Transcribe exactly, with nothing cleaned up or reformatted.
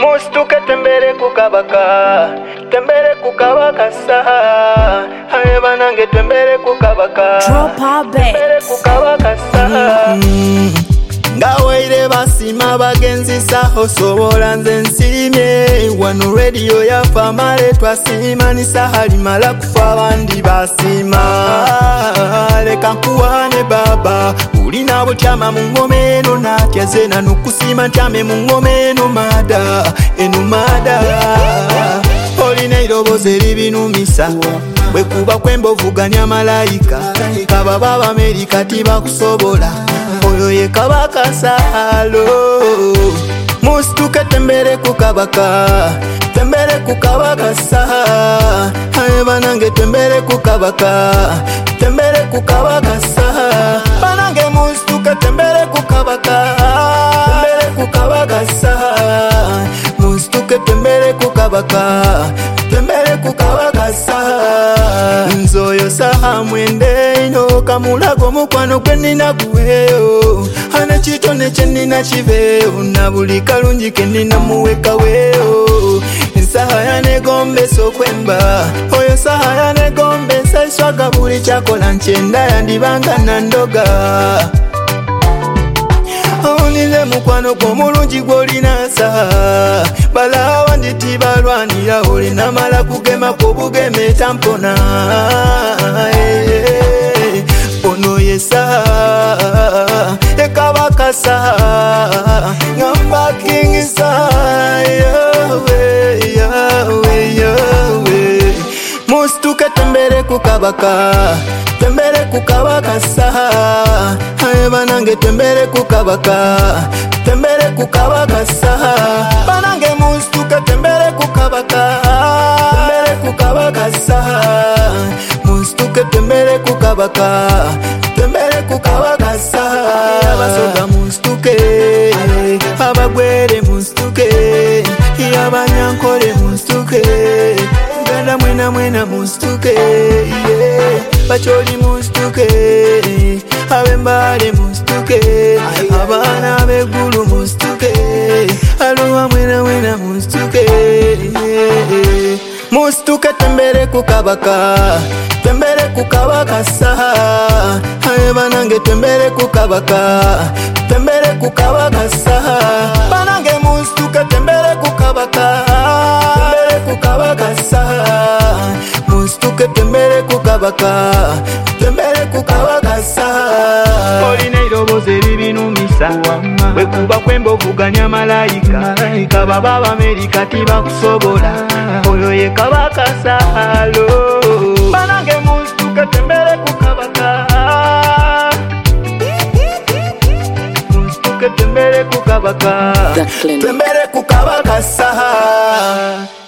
Mustuke tembere kukabaka, tembere kukabaka saha. Haye banange tembere kukabaka, tembere kukabaka saha. Ngawaire basima bagenzi saho sobola nze nsimye. Wano radio ya famale twasima ni sahali mala kufa abandi basima. Leka nkuwane baba ulina butyama mu ngome eno natya zena nukusima ntyame mu ngome eno mada eno mada. Olina iroboze libinumisa bwe kuba kwembovuganya malayika kababa b'Amerika tibakusobola oyo ye kabaka Sahalo. Mustuke tembere kukabaka, tembere kukabaka saha. Haye banange tembere kukabaka, tembere kukabaka saha. Banange mustuke tembere kukabaka, tembere kukabaka saha. Mustuke tembere kukabaka, tembere kukabaka saha. Nzoyo saha mwende ino kamulago mukwano gwe nina guweyo. Hana chitone kye nina kiveyo na buli kalungi ke nina muweka weyo. Saha yanegombesa okwemba oyo saha yanegombesa iswaga buli kyakola nkyenda yandibanga nandoga. Awulire mukwano gw'omulungi gw'olina saha balawa ndi tibalwanira olina mala kugema kobugeme tampona. Ono ye saha ekabaka saha ngamba king saha yawe yawe yawe. Mustuke tembere kukabaka, tembere kukabaka saha. Haye banange tembere kukabaka, tembere kukabaka saha. Banange mustuke tembere kukabaka, tembere kukabaka saha. Mustuke tembere kukabaka, tembere kukabaka saha. Abasoga mustuke, abagwere mustuke, abanyankole mustuke, ganda mwena mwena mustuke, yeah. Bacholi mustuke, abembale mustuke, abana begulu mustuke, aluwa mwena mwena mustuke, yeah. Mustuke tembere kukabaka, tembere kukabaka saha. Haye banange tembere kukabaka, tembere kukabaka saha. Banange mustuke tembere kukabaka, tembere kukabaka saha. Mustuke tembere kukabaka, tembere kukabaka saha. Olina iroboze libinumisa bwe kuba kwembovuganya malayika kababa b'Amerika tibakusobola oyo ye kabaka Sahalo. Banange mustuke tembere kukabaka, mustuke tembere kukabaka, tembere kukabaka saha.